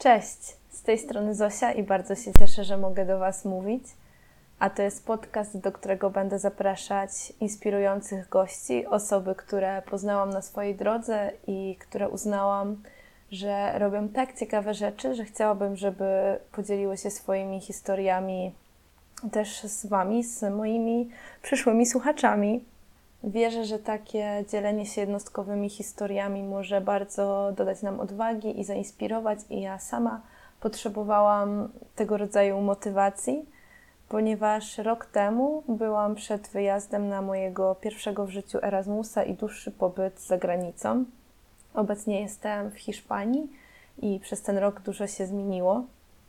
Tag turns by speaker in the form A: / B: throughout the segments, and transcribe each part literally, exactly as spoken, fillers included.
A: Cześć, z tej strony Zosia i bardzo się cieszę, że mogę do Was mówić. A to jest podcast, do którego będę zapraszać inspirujących gości, osoby, które poznałam na swojej drodze i które uznałam, że robią tak ciekawe rzeczy, że chciałabym, żeby podzieliły się swoimi historiami też z Wami, z moimi przyszłymi słuchaczami. Wierzę, że takie dzielenie się jednostkowymi historiami może bardzo dodać nam odwagi i zainspirować, i ja sama potrzebowałam tego rodzaju motywacji, ponieważ rok temu byłam przed wyjazdem na mojego pierwszego w życiu Erasmusa i dłuższy pobyt za granicą. Obecnie jestem w Hiszpanii i przez ten rok dużo się zmieniło.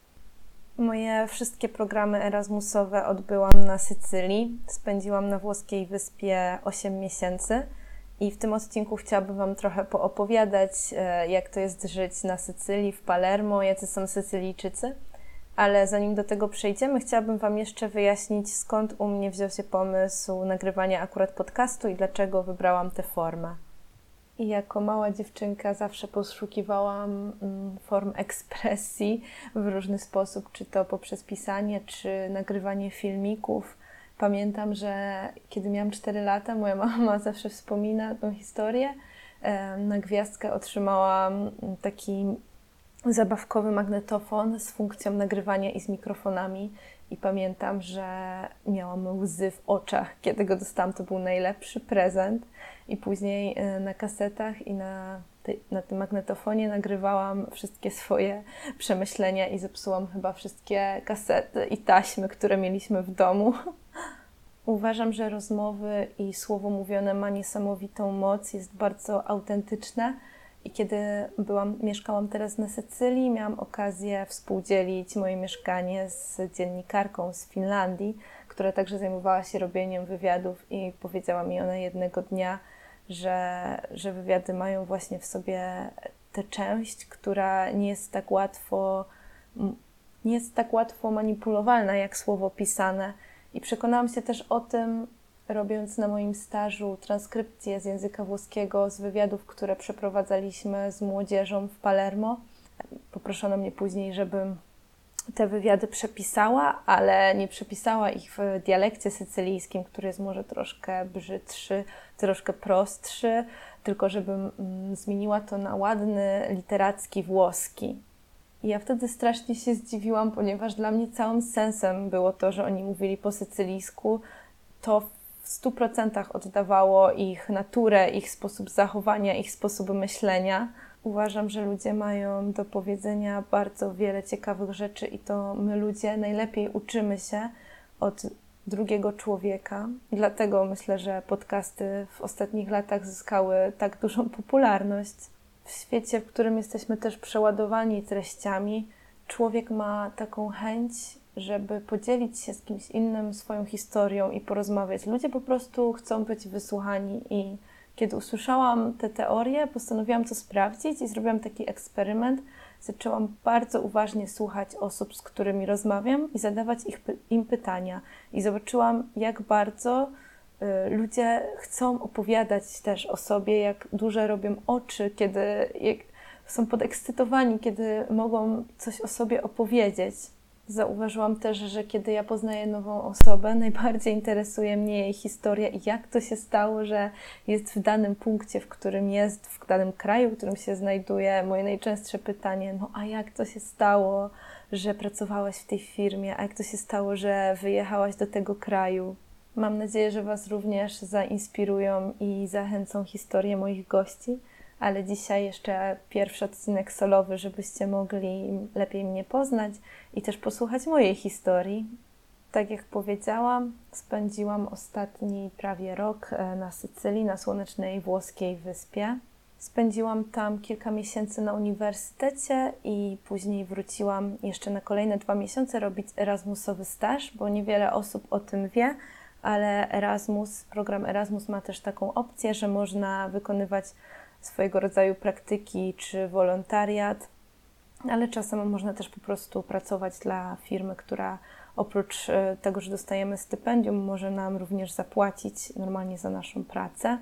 A: Moje wszystkie programy erasmusowe odbyłam na Sycylii. Spędziłam na włoskiej wyspie osiem miesięcy i w tym odcinku chciałabym Wam trochę poopowiadać, jak to jest żyć na Sycylii, w Palermo, jacy są Sycylijczycy. Ale zanim do tego przejdziemy, chciałabym Wam jeszcze wyjaśnić, skąd u mnie wziął się pomysł nagrywania akurat podcastu i dlaczego wybrałam tę formę. I jako mała dziewczynka zawsze poszukiwałam form ekspresji w różny sposób, czy to poprzez pisanie, czy nagrywanie filmików. Pamiętam, że kiedy miałam cztery lata, moja mama zawsze wspomina tą historię. Na gwiazdkę otrzymałam taki zabawkowy magnetofon z funkcją nagrywania i z mikrofonami. I pamiętam, że miałam łzy w oczach, kiedy go dostałam. To był najlepszy prezent. I później na kasetach i na, ty, na tym magnetofonie nagrywałam wszystkie swoje przemyślenia i zepsułam chyba wszystkie kasety i taśmy, które mieliśmy w domu. Uważam, że rozmowy i słowo mówione ma niesamowitą moc, jest bardzo autentyczne. I kiedy byłam, mieszkałam teraz na Sycylii, miałam okazję współdzielić moje mieszkanie z dziennikarką z Finlandii, która także zajmowała się robieniem wywiadów, i powiedziała mi ona jednego dnia, że, że wywiady mają właśnie w sobie tę część, która nie jest tak łatwo, nie jest tak łatwo manipulowalna jak słowo pisane. I przekonałam się też o tym, robiąc na moim stażu transkrypcję z języka włoskiego z wywiadów, które przeprowadzaliśmy z młodzieżą w Palermo. Poproszono mnie później, żebym te wywiady przepisała, ale nie przepisała ich w dialekcie sycylijskim, który jest może troszkę brzydszy, troszkę prostszy, tylko żebym zmieniła to na ładny, literacki włoski. I ja wtedy strasznie się zdziwiłam, ponieważ dla mnie całym sensem było to, że oni mówili po sycylijsku. To w stu procentach oddawało ich naturę, ich sposób zachowania, ich sposób myślenia. Uważam, że ludzie mają do powiedzenia bardzo wiele ciekawych rzeczy i to my ludzie najlepiej uczymy się od drugiego człowieka. Dlatego myślę, że podcasty w ostatnich latach zyskały tak dużą popularność. W świecie, w którym jesteśmy też przeładowani treściami, człowiek ma taką chęć, żeby podzielić się z kimś innym swoją historią i porozmawiać. Ludzie po prostu chcą być wysłuchani i kiedy usłyszałam te teorie, postanowiłam to sprawdzić i zrobiłam taki eksperyment. Zaczęłam bardzo uważnie słuchać osób, z którymi rozmawiam i zadawać ich, im pytania. I zobaczyłam, jak bardzo y, ludzie chcą opowiadać też o sobie, jak duże robią oczy, kiedy jak są podekscytowani, kiedy mogą coś o sobie opowiedzieć. Zauważyłam też, że kiedy ja poznaję nową osobę, najbardziej interesuje mnie jej historia i jak to się stało, że jest w danym punkcie, w którym jest, w danym kraju, w którym się znajduje. Moje najczęstsze pytanie, no a jak to się stało, że pracowałaś w tej firmie, a jak to się stało, że wyjechałaś do tego kraju? Mam nadzieję, że Was również zainspirują i zachęcą historie moich gości. Ale dzisiaj jeszcze pierwszy odcinek solowy, żebyście mogli lepiej mnie poznać i też posłuchać mojej historii. Tak jak powiedziałam, spędziłam ostatni prawie rok na Sycylii, na słonecznej włoskiej wyspie. Spędziłam tam kilka miesięcy na uniwersytecie i później wróciłam jeszcze na kolejne dwa miesiące robić erasmusowy staż, bo niewiele osób o tym wie, ale Erasmus, program Erasmus ma też taką opcję, że można wykonywać swojego rodzaju praktyki czy wolontariat, ale czasem można też po prostu pracować dla firmy, która oprócz tego, że dostajemy stypendium, może nam również zapłacić normalnie za naszą pracę.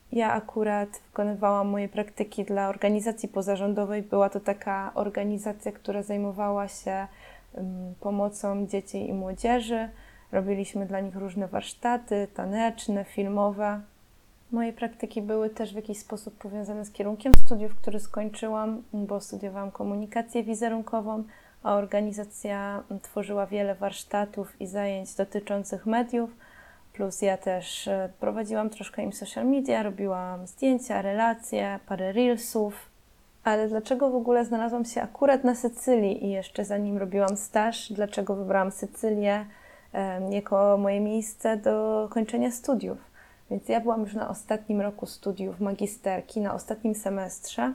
A: Ja akurat wykonywałam moje praktyki dla organizacji pozarządowej. Była to taka organizacja, która zajmowała się um, pomocą dzieci i młodzieży. Robiliśmy dla nich różne warsztaty taneczne, filmowe. Moje praktyki były też w jakiś sposób powiązane z kierunkiem studiów, który skończyłam, bo studiowałam komunikację wizerunkową, a organizacja tworzyła wiele warsztatów i zajęć dotyczących mediów, plus ja też prowadziłam troszkę im social media, robiłam zdjęcia, relacje, parę reelsów. Ale dlaczego w ogóle znalazłam się akurat na Sycylii i jeszcze zanim robiłam staż, dlaczego wybrałam Sycylię um, jako moje miejsce do kończenia studiów? Więc ja byłam już na ostatnim roku studiów magisterki, na ostatnim semestrze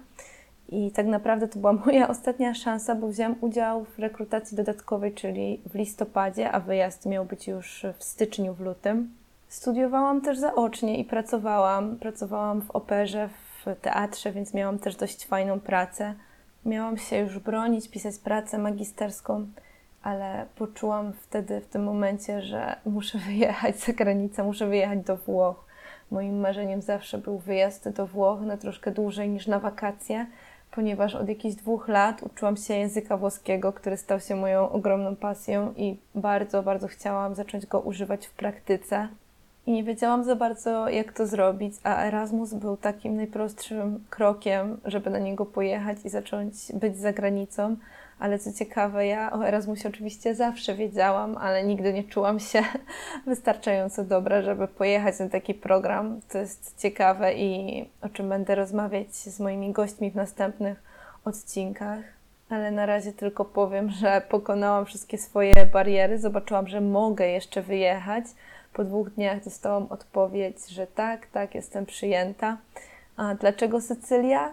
A: i tak naprawdę to była moja ostatnia szansa, bo wzięłam udział w rekrutacji dodatkowej, czyli w listopadzie, a wyjazd miał być już w styczniu, w lutym. Studiowałam też zaocznie i pracowałam. Pracowałam w operze, w teatrze, więc miałam też dość fajną pracę. Miałam się już bronić, pisać pracę magisterską, ale poczułam wtedy, w tym momencie, że muszę wyjechać za granicę, muszę wyjechać do Włoch. Moim marzeniem zawsze był wyjazd do Włoch na troszkę dłużej niż na wakacje, ponieważ od jakichś dwóch lat uczyłam się języka włoskiego, który stał się moją ogromną pasją i bardzo, bardzo chciałam zacząć go używać w praktyce. I nie wiedziałam za bardzo, jak to zrobić, a Erasmus był takim najprostszym krokiem, żeby na niego pojechać i zacząć być za granicą. Ale co ciekawe, ja o Erasmusie oczywiście zawsze wiedziałam, ale nigdy nie czułam się wystarczająco dobra, żeby pojechać na taki program. To jest ciekawe i o czym będę rozmawiać z moimi gośćmi w następnych odcinkach. Ale na razie tylko powiem, że pokonałam wszystkie swoje bariery, zobaczyłam, że mogę jeszcze wyjechać. Po dwóch dniach dostałam odpowiedź, że tak, tak, jestem przyjęta. A dlaczego Sycylia?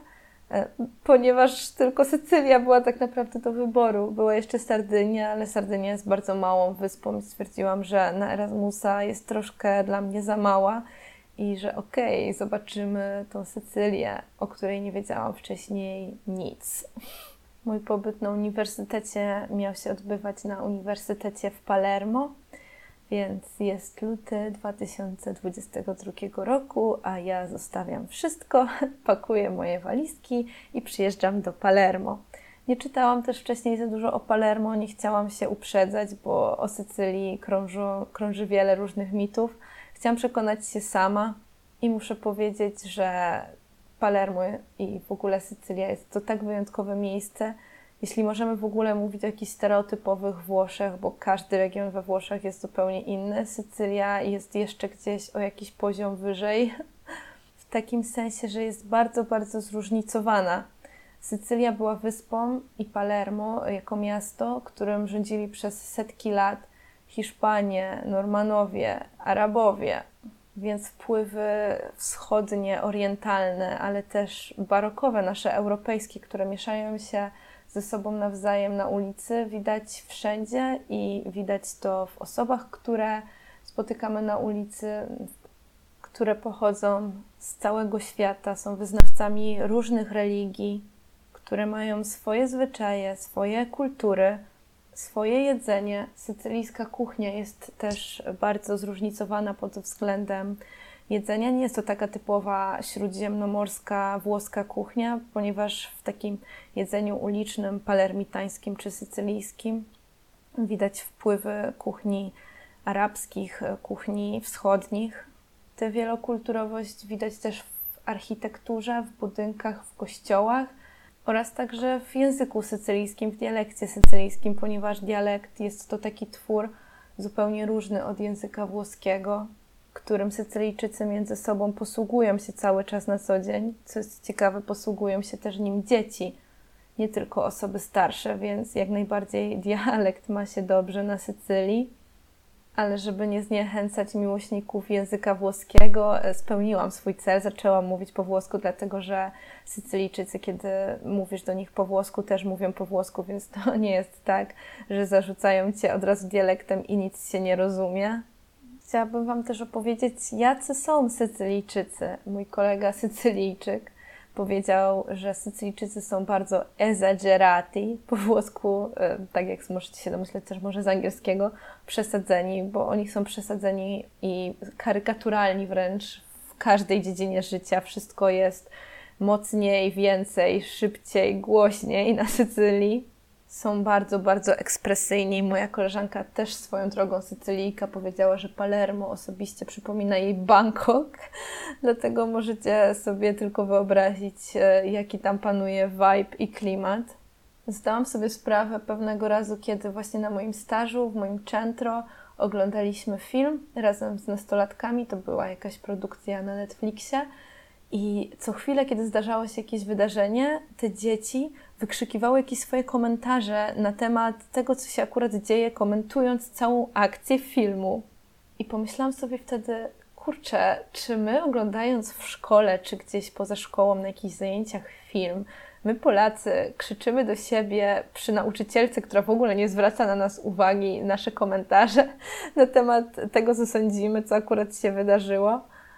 A: Ponieważ tylko Sycylia była tak naprawdę do wyboru. Była jeszcze Sardynia, ale Sardynia jest bardzo małą wyspą i stwierdziłam, że na Erasmusa jest troszkę dla mnie za mała i że okej, okay, zobaczymy tą Sycylię, o której nie wiedziałam wcześniej nic. Mój pobyt na uniwersytecie miał się odbywać na Uniwersytecie w Palermo, więc jest luty dwa tysiące dwudziestego drugiego roku, a ja zostawiam wszystko, pakuję moje walizki i przyjeżdżam do Palermo. Nie czytałam też wcześniej za dużo o Palermo, nie chciałam się uprzedzać, bo o Sycylii krążą, krąży wiele różnych mitów. Chciałam przekonać się sama i muszę powiedzieć, że Palermo i w ogóle Sycylia jest to tak wyjątkowe miejsce, jeśli możemy w ogóle mówić o jakichś stereotypowych Włoszech, bo każdy region we Włoszech jest zupełnie inny. Sycylia jest jeszcze gdzieś o jakiś poziom wyżej, w takim sensie, że jest bardzo, bardzo zróżnicowana. Sycylia była wyspą i Palermo jako miasto, którym rządzili przez setki lat Hiszpanie, Normanowie, Arabowie, więc wpływy wschodnie, orientalne, ale też barokowe, nasze europejskie, które mieszają się ze sobą nawzajem na ulicy, widać wszędzie i widać to w osobach, które spotykamy na ulicy, które pochodzą z całego świata, są wyznawcami różnych religii, które mają swoje zwyczaje, swoje kultury, swoje jedzenie. Sycylijska kuchnia jest też bardzo zróżnicowana pod względem jedzenia. Nie jest to taka typowa śródziemnomorska, włoska kuchnia, ponieważ w takim jedzeniu ulicznym, palermitańskim czy sycylijskim widać wpływy kuchni arabskich, kuchni wschodnich. Tę wielokulturowość widać też w architekturze, w budynkach, w kościołach oraz także w języku sycylijskim, w dialekcie sycylijskim, ponieważ dialekt jest to taki twór zupełnie różny od języka włoskiego, którym Sycylijczycy między sobą posługują się cały czas na co dzień. Co jest ciekawe, posługują się też nim dzieci, nie tylko osoby starsze, więc jak najbardziej dialekt ma się dobrze na Sycylii. Ale żeby nie zniechęcać miłośników języka włoskiego, spełniłam swój cel, zaczęłam mówić po włosku, dlatego że Sycylijczycy, kiedy mówisz do nich po włosku, też mówią po włosku, więc to nie jest tak, że zarzucają cię od razu dialektem i nic się nie rozumie. Chciałabym Wam też opowiedzieć, jacy są Sycylijczycy. Mój kolega Sycylijczyk powiedział, że Sycylijczycy są bardzo esagerati, po włosku, tak jak możecie się domyśleć, też może z angielskiego, przesadzeni, bo oni są przesadzeni i karykaturalni wręcz w każdej dziedzinie życia. Wszystko jest mocniej, więcej, szybciej, głośniej na Sycylii. Są bardzo, bardzo ekspresyjni. Moja koleżanka też swoją drogą Sycylijka powiedziała, że Palermo osobiście przypomina jej Bangkok. Dlatego możecie sobie tylko wyobrazić, jaki tam panuje vibe i klimat. Zdałam sobie sprawę pewnego razu, kiedy właśnie na moim stażu, w moim centro oglądaliśmy film razem z nastolatkami. To była jakaś produkcja na Netflixie. I co chwilę, kiedy zdarzało się jakieś wydarzenie, te dzieci wykrzykiwały jakieś swoje komentarze na temat tego, co się akurat dzieje, komentując całą akcję filmu. I pomyślałam sobie wtedy, kurczę, czy my oglądając w szkole, czy gdzieś poza szkołą na jakichś zajęciach film, my Polacy krzyczymy do siebie przy nauczycielce, która w ogóle nie zwraca na nas uwagi, nasze komentarze na temat tego, co sądzimy, co akurat się wydarzyło.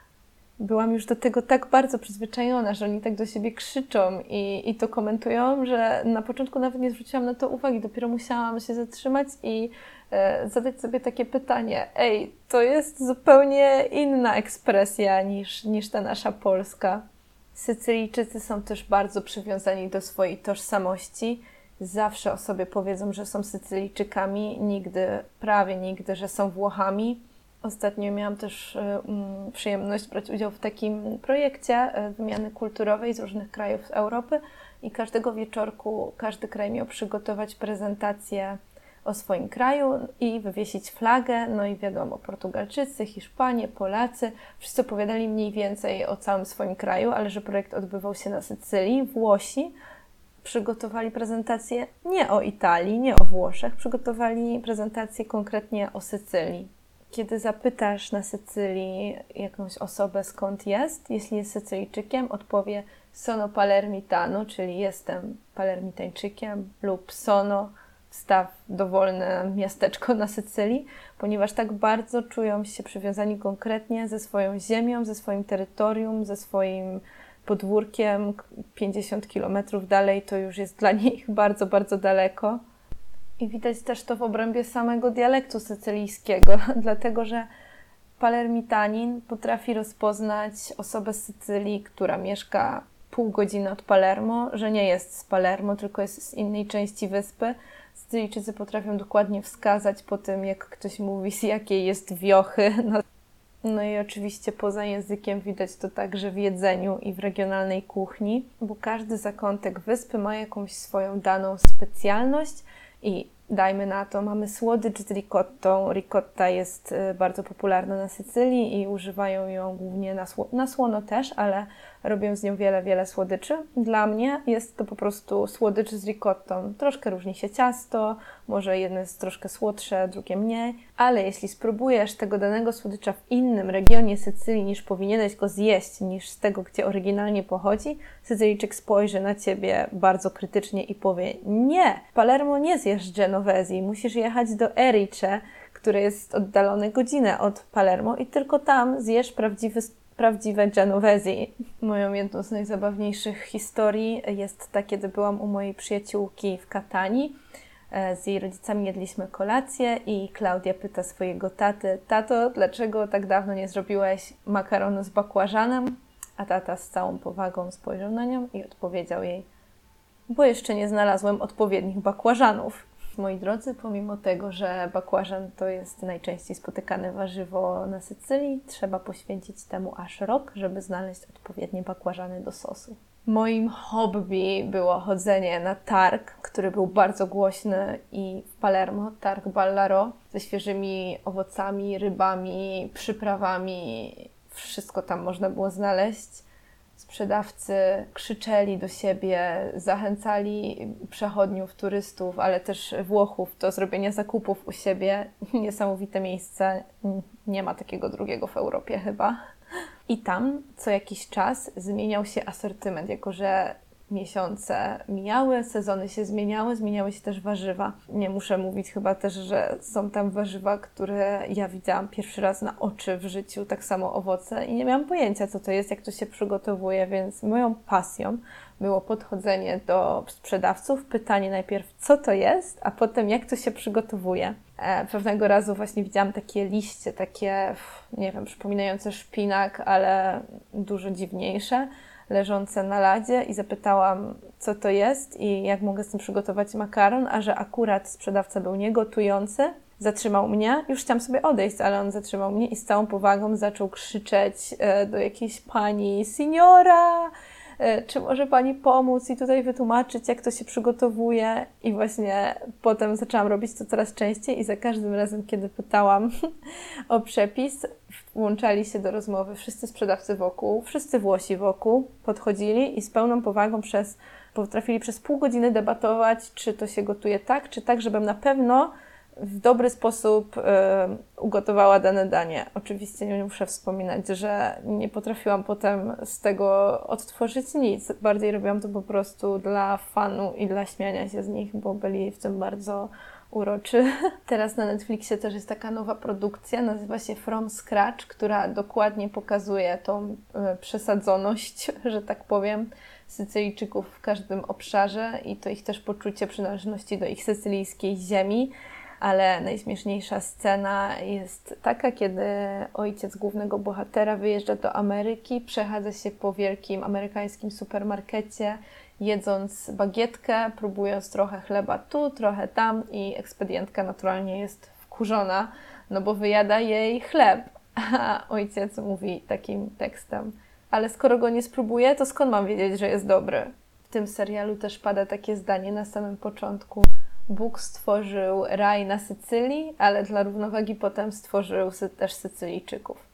A: Byłam już do tego tak bardzo przyzwyczajona, że oni tak do siebie krzyczą i, i to komentują, że na początku nawet nie zwróciłam na to uwagi. Dopiero musiałam się zatrzymać i e, zadać sobie takie pytanie. Ej, to jest zupełnie inna ekspresja niż, niż ta nasza polska. Sycylijczycy są też bardzo przywiązani do swojej tożsamości. Zawsze o sobie powiedzą, że są Sycylijczykami, nigdy, prawie nigdy, że są Włochami. Ostatnio miałam też um, przyjemność brać udział w takim projekcie wymiany kulturowej z różnych krajów z Europy i każdego wieczorku każdy kraj miał przygotować prezentację o swoim kraju i wywiesić flagę. No i wiadomo, Portugalczycy, Hiszpanie, Polacy, wszyscy opowiadali mniej więcej o całym swoim kraju, ale że projekt odbywał się na Sycylii. Włosi przygotowali prezentację nie o Italii, nie o Włoszech, przygotowali prezentację konkretnie o Sycylii. Kiedy zapytasz na Sycylii jakąś osobę, skąd jest, jeśli jest Sycylijczykiem, odpowie sono palermitano, czyli jestem palermitańczykiem, lub sono, wstaw dowolne miasteczko na Sycylii, ponieważ tak bardzo czują się przywiązani konkretnie ze swoją ziemią, ze swoim terytorium, ze swoim podwórkiem. pięćdziesiąt kilometrów dalej to już jest dla nich bardzo, bardzo daleko. I widać też to w obrębie samego dialektu sycylijskiego, dlatego że palermitanin potrafi rozpoznać osobę z Sycylii, która mieszka pół godziny od Palermo, że nie jest z Palermo, tylko jest z innej części wyspy. Sycylijczycy potrafią dokładnie wskazać po tym, jak ktoś mówi, z jakiej jest wiochy. No, no i oczywiście poza językiem widać to także w jedzeniu i w regionalnej kuchni, bo każdy zakątek wyspy ma jakąś swoją daną specjalność. I dajmy na to, mamy słodycz z ricottą. Ricotta jest bardzo popularna na Sycylii i używają ją głównie na, sło- na słono też, ale robią z nią wiele, wiele słodyczy. Dla mnie jest to po prostu słodycz z ricottą. Troszkę różni się ciasto, może jedno jest troszkę słodsze, drugie mniej, ale jeśli spróbujesz tego danego słodycza w innym regionie Sycylii niż powinieneś go zjeść, niż z tego, gdzie oryginalnie pochodzi, Sycylijczyk spojrzy na ciebie bardzo krytycznie i powie: nie, w Palermo nie zjesz Genovesi, musisz jechać do Erice, które jest oddalone godzinę od Palermo i tylko tam zjesz prawdziwy prawdziwe Genovesi. Moją jedną z najzabawniejszych historii jest ta, kiedy byłam u mojej przyjaciółki w Katanii. Z jej rodzicami jedliśmy kolację i Klaudia pyta swojego taty: tato, dlaczego tak dawno nie zrobiłeś makaronu z bakłażanem? A tata z całą powagą spojrzał na nią i odpowiedział jej: bo jeszcze nie znalazłem odpowiednich bakłażanów. Moi drodzy, pomimo tego, że bakłażan to jest najczęściej spotykane warzywo na Sycylii, trzeba poświęcić temu aż rok, żeby znaleźć odpowiednie bakłażany do sosu. Moim hobby było chodzenie na targ, który był bardzo głośny i w Palermo, targ Ballaro, ze świeżymi owocami, rybami, przyprawami. Wszystko tam można było znaleźć. Sprzedawcy krzyczeli do siebie, zachęcali przechodniów, turystów, ale też Włochów do zrobienia zakupów u siebie. Niesamowite miejsce, nie ma takiego drugiego w Europie chyba. I tam co jakiś czas zmieniał się asortyment, jako że miesiące mijały, sezony się zmieniały, zmieniały się też warzywa. Nie muszę mówić chyba też, że są tam warzywa, które ja widziałam pierwszy raz na oczy w życiu, tak samo owoce i nie miałam pojęcia, co to jest, jak to się przygotowuje, więc moją pasją było podchodzenie do sprzedawców, pytanie najpierw, co to jest, a potem jak to się przygotowuje. E, pewnego razu właśnie widziałam takie liście, takie, nie wiem, przypominające szpinak, ale dużo dziwniejsze, leżące na ladzie i zapytałam, co to jest i jak mogę z tym przygotować makaron, a że akurat sprzedawca był niegotujący, zatrzymał mnie, już chciałam sobie odejść, ale on zatrzymał mnie i z całą powagą zaczął krzyczeć e, do jakiejś pani, Signora, czy może Pani pomóc i tutaj wytłumaczyć, jak to się przygotowuje. I właśnie potem zaczęłam robić to coraz częściej i za każdym razem, kiedy pytałam o przepis, włączali się do rozmowy wszyscy sprzedawcy wokół, wszyscy Włosi wokół, podchodzili i z pełną powagą przez, potrafili przez pół godziny debatować, czy to się gotuje tak, czy tak, żebym na pewno w dobry sposób y, ugotowała dane danie. Oczywiście nie muszę wspominać, że nie potrafiłam potem z tego odtworzyć nic. Bardziej robiłam to po prostu dla fanu i dla śmiania się z nich, bo byli w tym bardzo uroczy. Teraz na Netflixie też jest taka nowa produkcja, nazywa się From Scratch, która dokładnie pokazuje tą y, przesadzoność, że tak powiem, Sycylijczyków w każdym obszarze i to ich też poczucie przynależności do ich sycylijskiej ziemi. Ale najśmieszniejsza scena jest taka, kiedy ojciec głównego bohatera wyjeżdża do Ameryki, przechadza się po wielkim amerykańskim supermarkecie, jedząc bagietkę, próbując trochę chleba tu, trochę tam i ekspedientka naturalnie jest wkurzona, no bo wyjada jej chleb. A ojciec mówi takim tekstem, ale skoro go nie spróbuję, to skąd mam wiedzieć, że jest dobry? W tym serialu też pada takie zdanie na samym początku. Bóg stworzył raj na Sycylii, ale dla równowagi potem stworzył sy- też Sycylijczyków.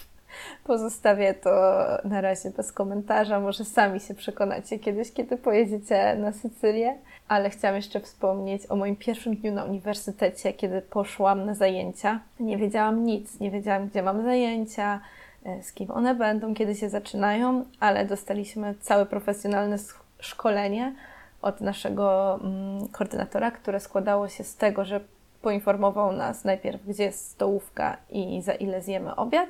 A: Pozostawię to na razie bez komentarza, może sami się przekonacie kiedyś, kiedy pojedziecie na Sycylię, ale chciałam jeszcze wspomnieć o moim pierwszym dniu na uniwersytecie, kiedy poszłam na zajęcia. Nie wiedziałam nic, nie wiedziałam, gdzie mam zajęcia, z kim one będą, kiedy się zaczynają, ale dostaliśmy całe profesjonalne szkolenie od naszego mm, koordynatora, które składało się z tego, że poinformował nas najpierw, gdzie jest stołówka i za ile zjemy obiad,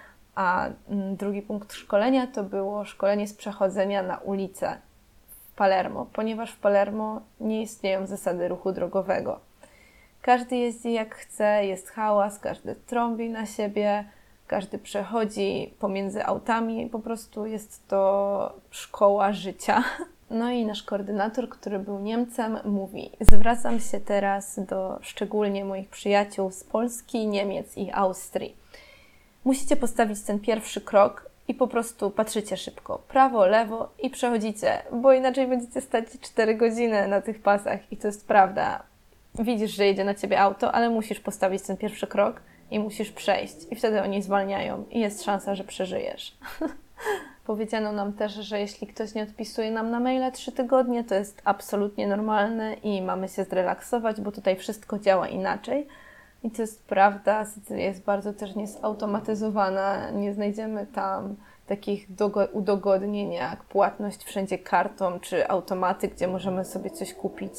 A: a mm, drugi punkt szkolenia to było szkolenie z przechodzenia na ulicę w Palermo, ponieważ w Palermo nie istnieją zasady ruchu drogowego. Każdy jeździ jak chce, jest hałas, każdy trąbi na siebie, każdy przechodzi pomiędzy autami, po prostu jest to szkoła życia. No i nasz koordynator, który był Niemcem, mówi: zwracam się teraz do szczególnie moich przyjaciół z Polski, Niemiec i Austrii. Musicie postawić ten pierwszy krok i po prostu patrzycie szybko, prawo, lewo i przechodzicie, bo inaczej będziecie stać cztery godziny na tych pasach i to jest prawda. Widzisz, że jedzie na ciebie auto, ale musisz postawić ten pierwszy krok i musisz przejść i wtedy oni zwalniają i jest szansa, że przeżyjesz. Powiedziano nam też, że jeśli ktoś nie odpisuje nam na maila trzy tygodnie, to jest absolutnie normalne i mamy się zrelaksować, bo tutaj wszystko działa inaczej. I to jest prawda, Sycylia jest bardzo też niezautomatyzowana, nie znajdziemy tam takich dogo- udogodnień jak płatność wszędzie kartą czy automaty, gdzie możemy sobie coś kupić.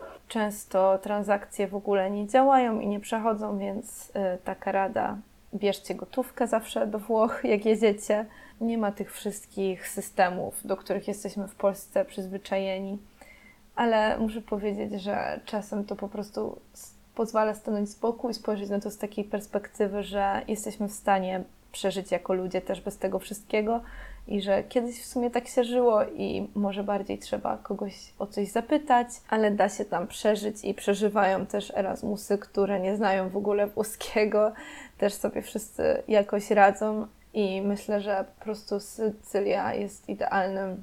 A: Często transakcje w ogóle nie działają i nie przechodzą, więc taka rada: bierzcie gotówkę zawsze do Włoch, jak jedziecie. Nie ma tych wszystkich systemów, do których jesteśmy w Polsce przyzwyczajeni, ale muszę powiedzieć, że czasem to po prostu pozwala stanąć z boku i spojrzeć na to z takiej perspektywy, że jesteśmy w stanie przeżyć jako ludzie też bez tego wszystkiego i że kiedyś w sumie tak się żyło i może bardziej trzeba kogoś o coś zapytać, ale da się tam przeżyć i przeżywają też Erasmusy, które nie znają w ogóle włoskiego, też sobie wszyscy jakoś radzą i myślę, że po prostu Sycylia jest idealnym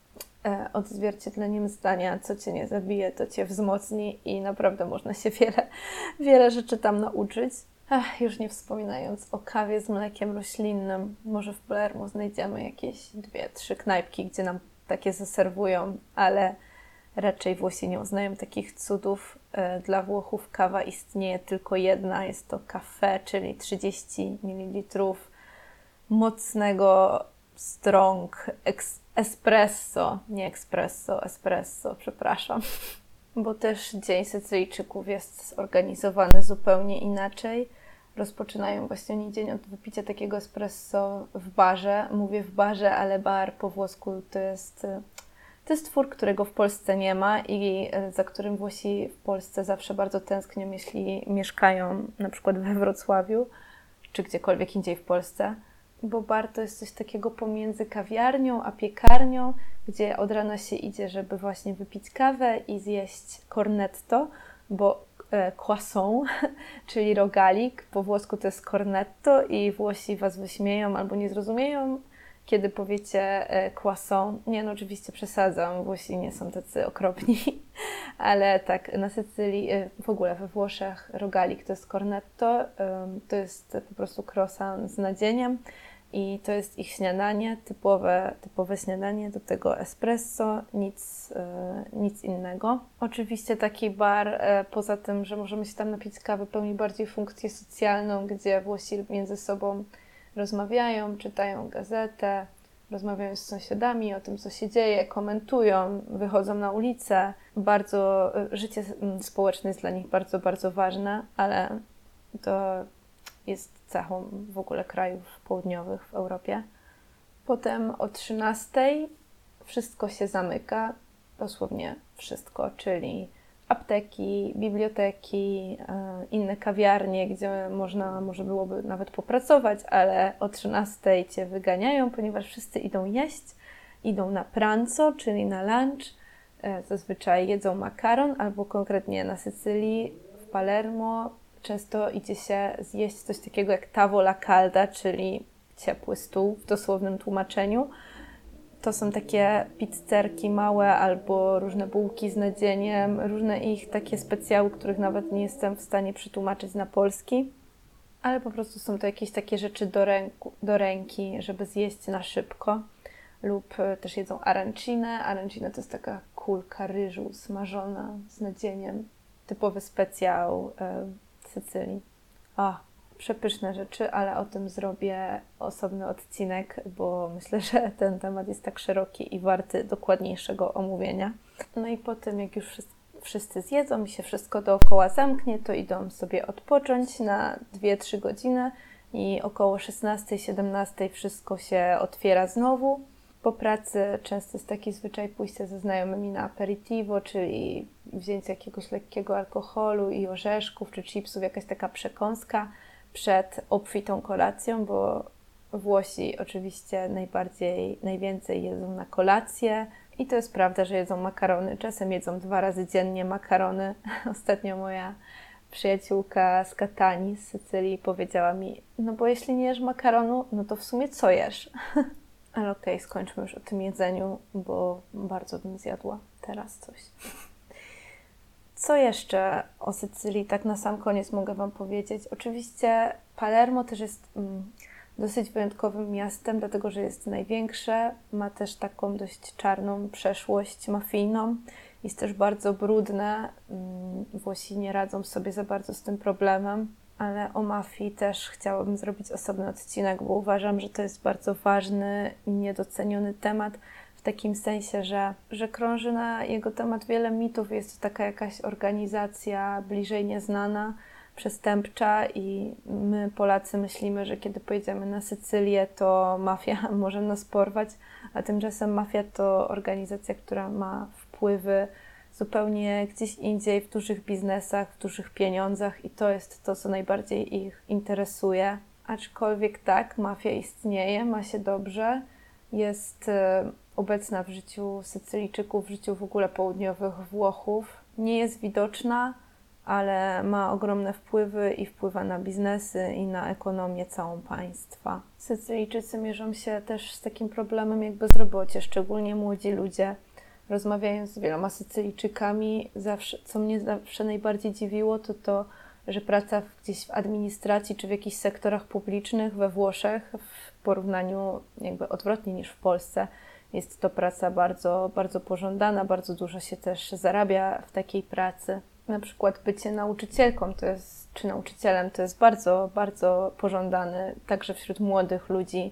A: e, odzwierciedleniem zdania: co Cię nie zabije, to Cię wzmocni i naprawdę można się wiele, wiele rzeczy tam nauczyć. Ach, już nie wspominając o kawie z mlekiem roślinnym. Może w Palermo znajdziemy jakieś dwie, trzy knajpki, gdzie nam takie zaserwują, ale raczej Włosi nie uznają takich cudów. Dla Włochów kawa istnieje tylko jedna. Jest to café, czyli trzydzieści mililitrów mocnego, strong, eks- espresso, nie espresso, espresso, przepraszam. Bo też Dzień Sycylijczyków jest zorganizowany zupełnie inaczej. Rozpoczynają właśnie oni dzień od wypicia takiego espresso w barze. Mówię w barze, ale bar po włosku to jest, to jest twór, którego w Polsce nie ma i za którym Włosi w Polsce zawsze bardzo tęsknią, jeśli mieszkają na przykład we Wrocławiu czy gdziekolwiek indziej w Polsce. Bo bar to jest coś takiego pomiędzy kawiarnią a piekarnią, gdzie od rana się idzie, żeby właśnie wypić kawę i zjeść cornetto, bo e, croissant, czyli rogalik, po włosku to jest cornetto i Włosi was wyśmieją albo nie zrozumieją, kiedy powiecie e, croissant. Nie, no oczywiście przesadzam, Włosi nie są tacy okropni, ale tak, na Sycylii, e, w ogóle we Włoszech rogalik to jest cornetto, e, to jest po prostu croissant z nadzieniem. I to jest ich śniadanie, typowe, typowe śniadanie, do tego espresso, nic, yy, nic innego. Oczywiście taki bar, yy, poza tym, że możemy się tam napić kawy, pełni bardziej funkcję socjalną, gdzie Włosi między sobą rozmawiają, czytają gazetę, rozmawiają z sąsiadami o tym, co się dzieje, komentują, wychodzą na ulicę. Bardzo, yy, życie społeczne jest dla nich bardzo, bardzo ważne, ale to jest cechą w ogóle krajów południowych w Europie. Potem o trzynastej wszystko się zamyka, dosłownie wszystko, czyli apteki, biblioteki, inne kawiarnie, gdzie można może byłoby nawet popracować, ale o trzynastej cię wyganiają, ponieważ wszyscy idą jeść, idą na pranzo, czyli na lunch. Zazwyczaj jedzą makaron, albo konkretnie na Sycylii, w Palermo, często idzie się zjeść coś takiego jak tavola calda, czyli ciepły stół w dosłownym tłumaczeniu. To są takie pizzerki małe albo różne bułki z nadzieniem, różne ich takie specjały, których nawet nie jestem w stanie przetłumaczyć na polski. Ale po prostu są to jakieś takie rzeczy do, ręku, do ręki, żeby zjeść na szybko. Lub też jedzą arancine. Arancine to jest taka kulka ryżu smażona z nadzieniem. Typowy specjał Sycylii. O, przepyszne rzeczy, ale o tym zrobię osobny odcinek, bo myślę, że ten temat jest tak szeroki i warty dokładniejszego omówienia. No i po tym, jak już wszyscy, wszyscy zjedzą i się wszystko dookoła zamknie, to idą sobie odpocząć na dwie trzy godziny i około szesnastej siedemnastej wszystko się otwiera znowu. Po pracy często jest taki zwyczaj pójścia ze znajomymi na aperitivo, czyli wzięcie jakiegoś lekkiego alkoholu i orzeszków czy chipsów, jakaś taka przekąska przed obfitą kolacją, bo Włosi oczywiście najbardziej, najwięcej jedzą na kolację i to jest prawda, że jedzą makarony. Czasem jedzą dwa razy dziennie makarony. Ostatnio moja przyjaciółka z Katanii, z Sycylii, powiedziała mi, no bo jeśli nie jesz makaronu, no to w sumie co jesz? Ale okej, okay, skończmy już o tym jedzeniu, bo bardzo bym zjadła teraz coś. Co jeszcze o Sycylii tak na sam koniec mogę Wam powiedzieć? Oczywiście Palermo też jest mm, dosyć wyjątkowym miastem, dlatego że jest największe, ma też taką dość czarną przeszłość mafijną, jest też bardzo brudne, mm, Włosi nie radzą sobie za bardzo z tym problemem. Ale o mafii też chciałabym zrobić osobny odcinek, bo uważam, że to jest bardzo ważny i niedoceniony temat w takim sensie, że, że krąży na jego temat wiele mitów. Jest to taka jakaś organizacja bliżej nieznana, przestępcza i my Polacy myślimy, że kiedy pojedziemy na Sycylię, to mafia może nas porwać, a tymczasem mafia to organizacja, która ma wpływy zupełnie gdzieś indziej, w dużych biznesach, w dużych pieniądzach i to jest to, co najbardziej ich interesuje. Aczkolwiek tak, mafia istnieje, ma się dobrze, jest obecna w życiu Sycylijczyków, w życiu w ogóle południowych Włochów. Nie jest widoczna, ale ma ogromne wpływy i wpływa na biznesy i na ekonomię całą państwa. Sycylijczycy mierzą się też z takim problemem jak bezrobocie, szczególnie młodzi ludzie. Rozmawiając z wieloma Sycylijczykami, zawsze, co mnie zawsze najbardziej dziwiło, to to, że praca w, gdzieś w administracji czy w jakichś sektorach publicznych we Włoszech w porównaniu jakby odwrotnie niż w Polsce jest to praca bardzo, bardzo pożądana, bardzo dużo się też zarabia w takiej pracy. Na przykład bycie nauczycielką to jest, czy nauczycielem to jest bardzo, bardzo pożądany także wśród młodych ludzi.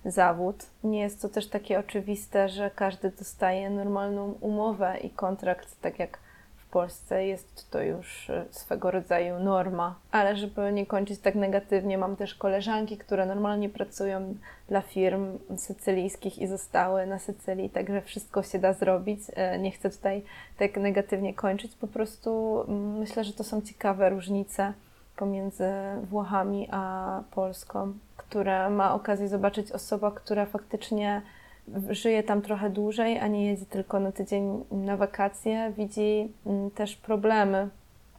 A: zawód. Nie jest to też takie oczywiste, że każdy dostaje normalną umowę i kontrakt, tak jak w Polsce jest to już swego rodzaju norma. Ale żeby nie kończyć tak negatywnie, mam też koleżanki, które normalnie pracują dla firm sycylijskich i zostały na Sycylii, także wszystko się da zrobić. Nie chcę tutaj tak negatywnie kończyć, po prostu myślę, że to są ciekawe różnice pomiędzy Włochami a Polską, które ma okazję zobaczyć osoba, która faktycznie żyje tam trochę dłużej, a nie jedzie tylko na tydzień na wakacje, widzi też problemy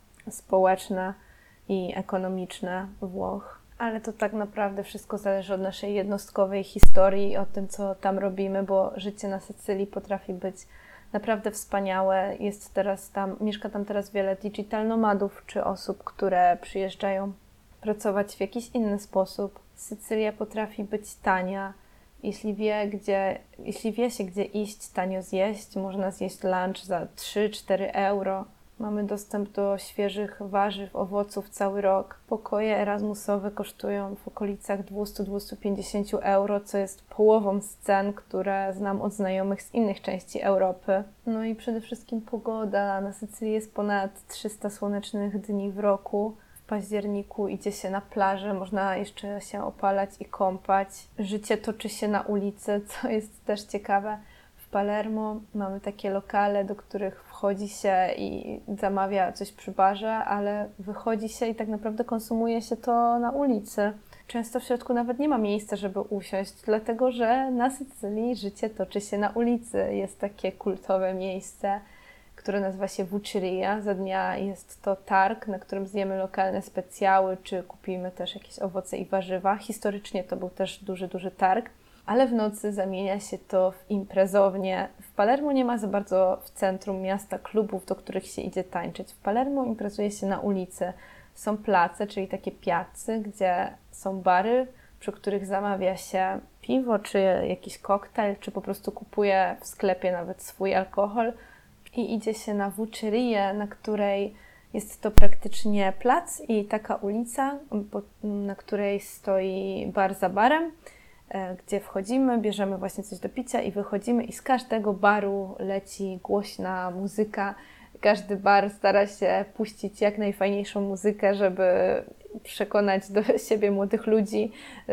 A: społeczne i ekonomiczne Włoch. Ale to tak naprawdę wszystko zależy od naszej jednostkowej historii i o tym, co tam robimy, bo życie na Sycylii potrafi być naprawdę wspaniałe. Jest teraz tam, mieszka tam teraz wiele digital nomadów, czy osób, które przyjeżdżają pracować w jakiś inny sposób. Sycylia potrafi być tania. Jeśli wie, gdzie, jeśli wie się, gdzie iść, tanio zjeść, można zjeść lunch za trzy cztery euro. Mamy dostęp do świeżych warzyw, owoców cały rok. Pokoje erasmusowe kosztują w okolicach dwieście do dwustu pięćdziesięciu euro, co jest połową z cen, które znam od znajomych z innych części Europy. No i przede wszystkim pogoda. Na Sycylii jest ponad trzysta słonecznych dni w roku. W październiku idzie się na plażę, można jeszcze się opalać i kąpać. Życie toczy się na ulicy, co jest też ciekawe. W Palermo mamy takie lokale, do których wchodzi się i zamawia coś przy barze, ale wychodzi się i tak naprawdę konsumuje się to na ulicy. Często w środku nawet nie ma miejsca, żeby usiąść, dlatego że na Sycylii życie toczy się na ulicy. Jest takie kultowe miejsce, które nazywa się Vucceria. Za dnia jest to targ, na którym zjemy lokalne specjały, czy kupimy też jakieś owoce i warzywa. Historycznie to był też duży, duży targ. Ale w nocy zamienia się to w imprezownię. W Palermo nie ma za bardzo w centrum miasta klubów, do których się idzie tańczyć. W Palermo imprezuje się na ulicy. Są place, czyli takie piazzy, gdzie są bary, przy których zamawia się piwo, czy jakiś koktajl, czy po prostu kupuje w sklepie nawet swój alkohol i idzie się na Vuccerię, na której jest to praktycznie plac i taka ulica, na której stoi bar za barem, gdzie wchodzimy, bierzemy właśnie coś do picia i wychodzimy i z każdego baru leci głośna muzyka. Każdy bar stara się puścić jak najfajniejszą muzykę, żeby przekonać do siebie młodych ludzi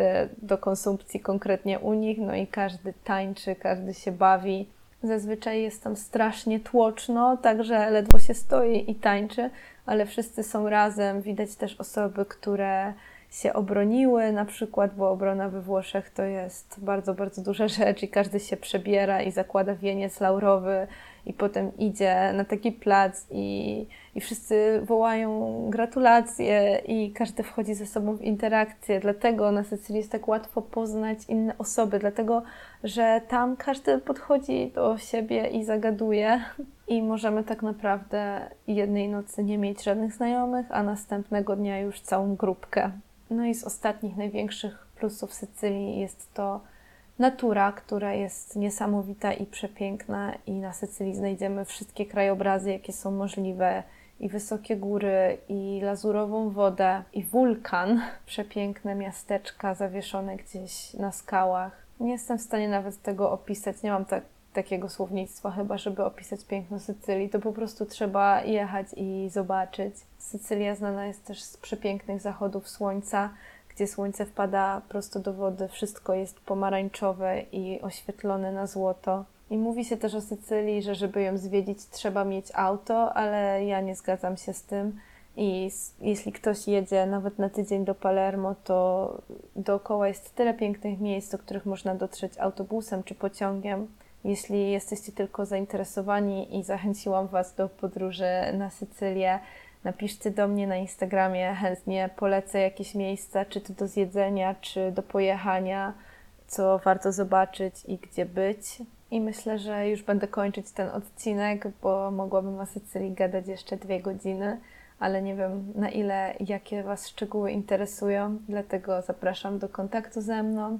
A: do konsumpcji konkretnie u nich. No i każdy tańczy, każdy się bawi. Zazwyczaj jest tam strasznie tłoczno, także ledwo się stoi i tańczy, ale wszyscy są razem. Widać też osoby, które się obroniły na przykład, bo obrona we Włoszech to jest bardzo, bardzo duża rzecz i każdy się przebiera i zakłada wieniec laurowy i potem idzie na taki plac i, i wszyscy wołają gratulacje i każdy wchodzi ze sobą w interakcję. Dlatego na Sycylii jest tak łatwo poznać inne osoby, dlatego że tam każdy podchodzi do siebie i zagaduje i możemy tak naprawdę jednej nocy nie mieć żadnych znajomych, a następnego dnia już całą grupkę. No i z ostatnich największych plusów Sycylii jest to natura, która jest niesamowita i przepiękna i na Sycylii znajdziemy wszystkie krajobrazy, jakie są możliwe i wysokie góry, i lazurową wodę, i wulkan, przepiękne miasteczka zawieszone gdzieś na skałach. Nie jestem w stanie nawet tego opisać, nie mam tak, takiego słownictwa chyba, żeby opisać piękno Sycylii, to po prostu trzeba jechać i zobaczyć. Sycylia znana jest też z przepięknych zachodów słońca, gdzie słońce wpada prosto do wody, wszystko jest pomarańczowe i oświetlone na złoto. I mówi się też o Sycylii, że żeby ją zwiedzić trzeba mieć auto, ale ja nie zgadzam się z tym. I jeśli ktoś jedzie nawet na tydzień do Palermo, to dookoła jest tyle pięknych miejsc, do których można dotrzeć autobusem czy pociągiem. Jeśli jesteście tylko zainteresowani i zachęciłam Was do podróży na Sycylię, napiszcie do mnie na Instagramie, chętnie polecę jakieś miejsca, czy to do zjedzenia, czy do pojechania, co warto zobaczyć i gdzie być. I myślę, że już będę kończyć ten odcinek, bo mogłabym o Sycylii gadać jeszcze dwie godziny, ale nie wiem na ile, jakie Was szczegóły interesują, dlatego zapraszam do kontaktu ze mną.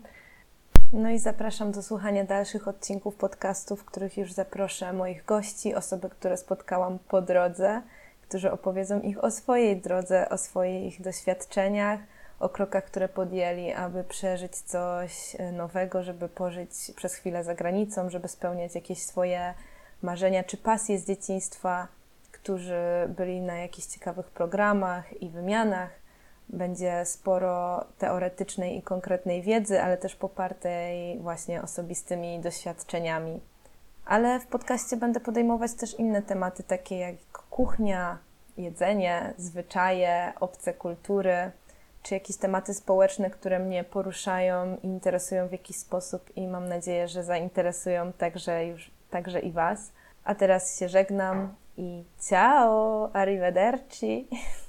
A: No i zapraszam do słuchania dalszych odcinków podcastów, w których już zaproszę moich gości, osoby, które spotkałam po drodze, którzy opowiedzą ich o swojej drodze, o swoich doświadczeniach, o krokach, które podjęli, aby przeżyć coś nowego, żeby pożyć przez chwilę za granicą, żeby spełniać jakieś swoje marzenia czy pasje z dzieciństwa, którzy byli na jakichś ciekawych programach i wymianach. Będzie sporo teoretycznej i konkretnej wiedzy, ale też popartej właśnie osobistymi doświadczeniami. Ale w podcaście będę podejmować też inne tematy, takie jak kuchnia, jedzenie, zwyczaje, obce kultury, czy jakieś tematy społeczne, które mnie poruszają i interesują w jakiś sposób i mam nadzieję, że zainteresują także, już, także i Was. A teraz się żegnam i ciao, arrivederci!